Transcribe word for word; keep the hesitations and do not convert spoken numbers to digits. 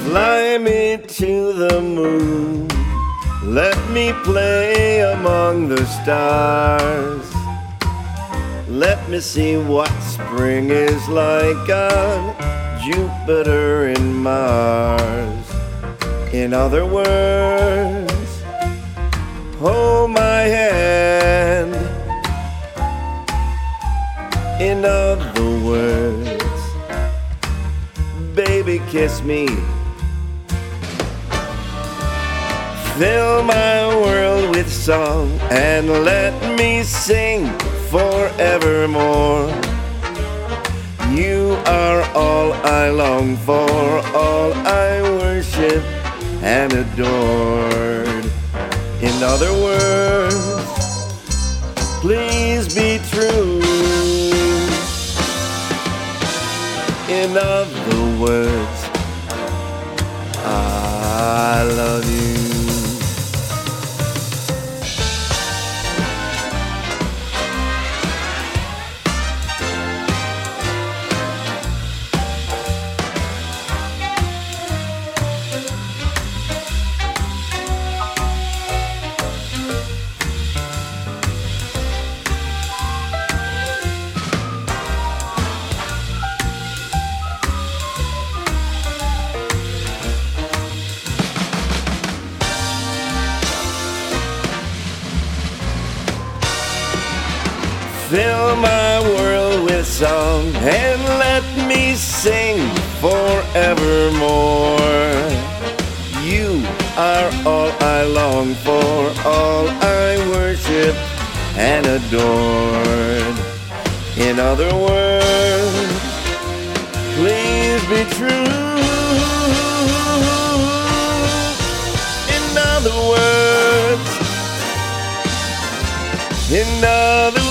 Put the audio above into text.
Fly me to the moon, let me play among the stars. Let me see what spring is like on Jupiter and Mars. In other words, hold my hand. In other words, baby, kiss me. Fill my world with song and let me sing forevermore. You are all I long for, all I worship and adored. In other words, please be true. In other words, I love you. Fill my world with song and let me sing forevermore. You are all I long for, all I worship and adored. In other words, please be true. In other words, in other words,